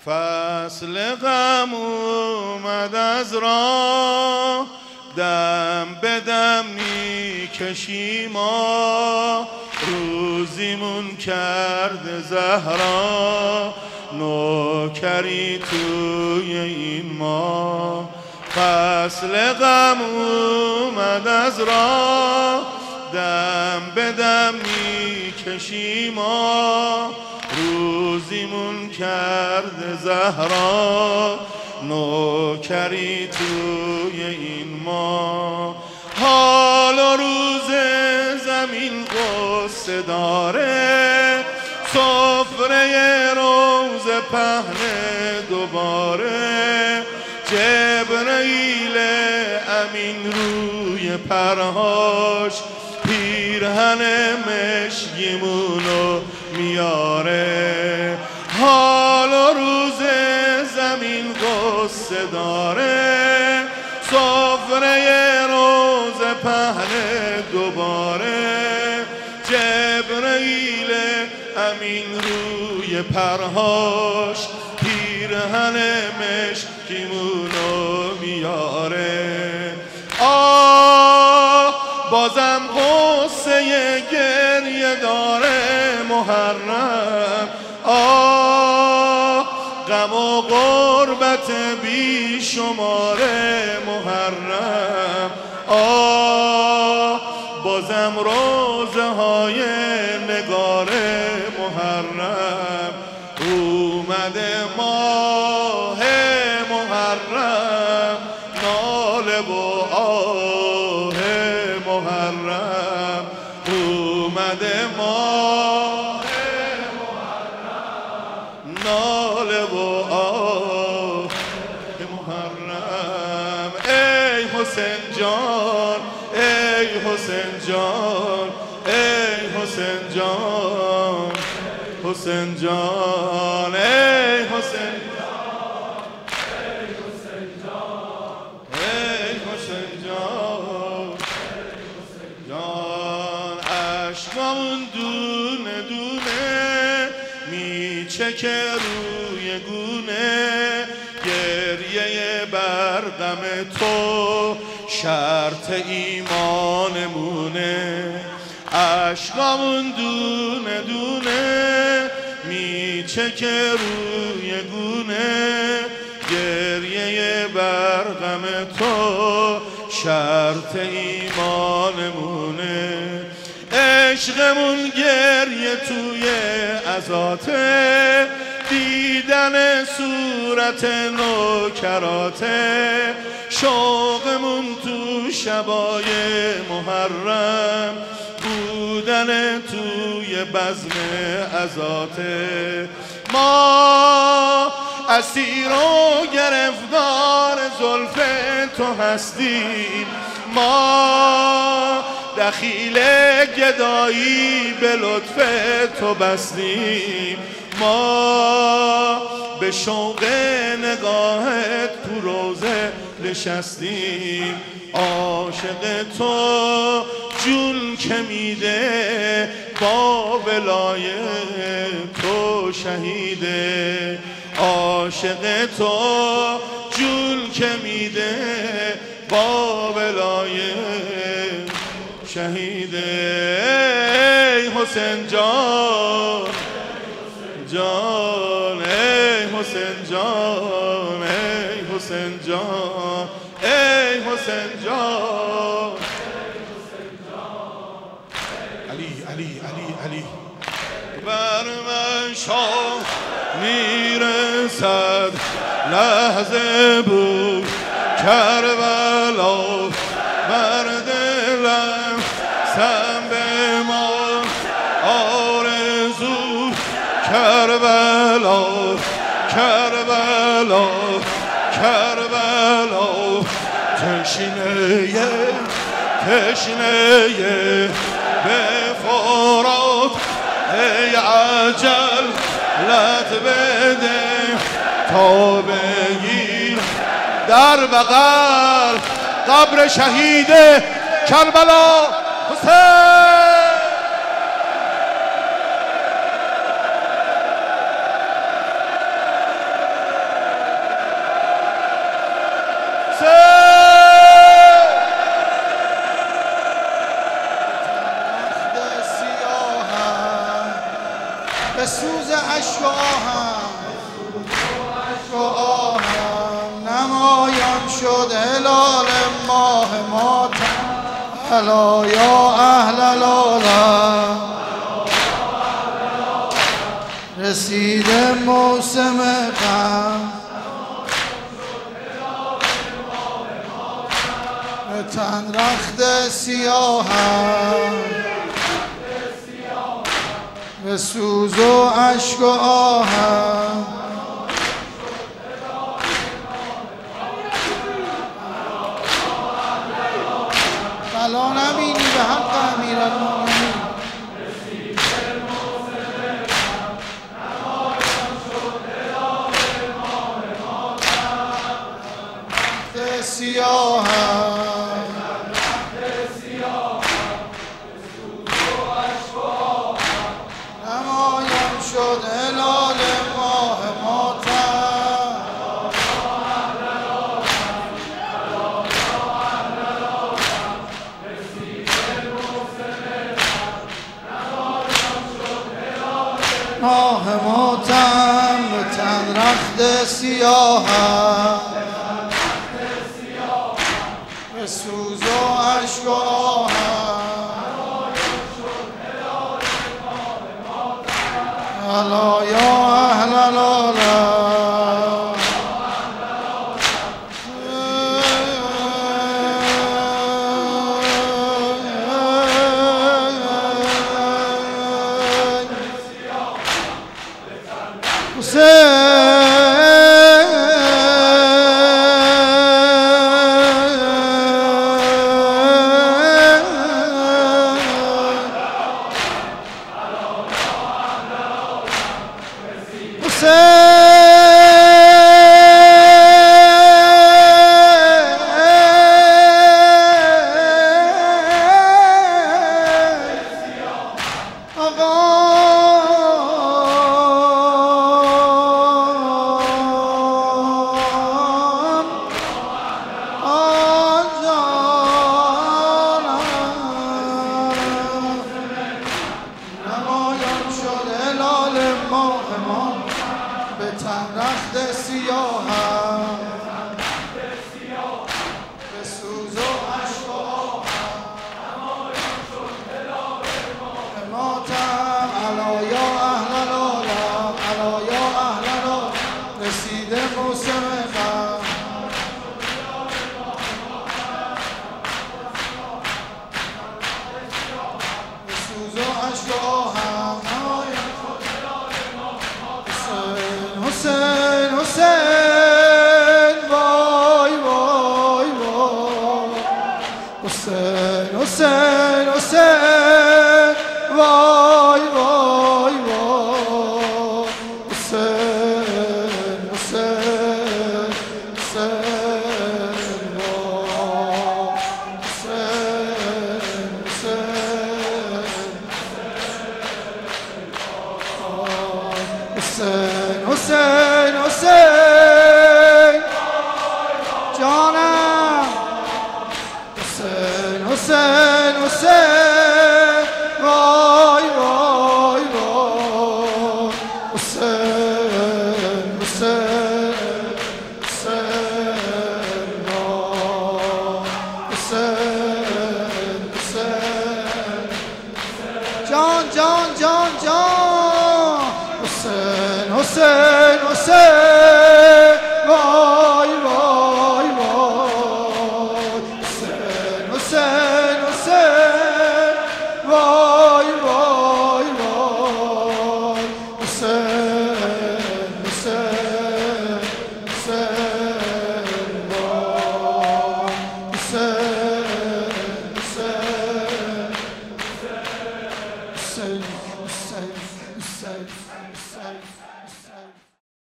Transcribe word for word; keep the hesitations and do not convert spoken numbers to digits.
فصل غم اومد از راه، دم به دم می کشیم ما، روزیمون کرده زهرا، نوکری توی این ما. فصل غم اومد از راه، دم به دم می کشیم ما، روزیمون کرده زهرا، نوکری توی این ما. حال و روز زمین قصه داره، سفره روز پهن دوباره، جبرئیل امین روی پرهاش، پیرهن مشکیمونو میاره. حال و روز زمین قصه داره، سفره روز پهن دوباره، جبرئیل امین روی پرهاش، پیرهن مشکیمونو میاره. آه بازم قصه گریه داره محرم، آه غم و غربت بی شماره محرم، آه بازم روزه های نگاره محرم. اومده ماه محرم، ناله و آه محرم، اومده ماه محرم، ناله و آه محرم. ای حسین جان، ای حسین جان، ای حسین جان، حسین جان، ای حسین جان، ای حسین جان، ای حسین جان، جان. عشقامون دونه دونه میچکه روی گونه، گریه بر غم تو شرط ایمانمونه. عشقامون دونه دونه میچکه روی گونه، گریه بر غم تو شرط ایمانمونه. عشقمون گریه توی عزاته، دیدن صورت نوکراته، شوقمون تو شبای محرم، بودن توی بزم عزاته. ما اسیر و گرفتار زلف تو هستیم، ما دخیل گدایی به لطف تو بستیم، ما به شوق نگاهت تو روزه نشستیم. عاشق تو جون که میده، با ولای تو شهیده. عاشق تو جون که میده، با ولای شهیده. ای حسین جان جان، ای حسین جان، ای حسین جان، ای حسین جان. علی علی علی علی بر من شاه میرسد لحظه بود کربلا، بر دلم سم به ما آرزو کربلا، کربلا، کربلا. تشنه تشنه به فرات، ای عجل لت بده تا بگیر در بغل قبر شهید کربلا حسین. آهم و آهم نمایان شد هلال ماه ماتم الا یا اهل العالم رسیده موسم غم به تن رخت سیاهم به سوز و اشک و آهم بلا نبینی به حق امیرالمومنین سیاهم نمایان شد هلال ماه ماتم ماه ماتم به تن رخت سیاهم به سوز و اشک و آهم الا یا اهل العالم به تن رخت سیاهم به سوز و اشک و آهم ماتم الا یا اهل العالم الا یا اهل العالم رسیده موسم غم به سوز و اشک و آهم حسین حسین وای وای وای حسین حسین حسین وای وای وای حسین حسین حسین وای حسین حسین حسین حسین جانم حسین حسین حسین وای وای وای حسین حسین حسین وای حسین حسین جان جان جان جان حسین حسین حسین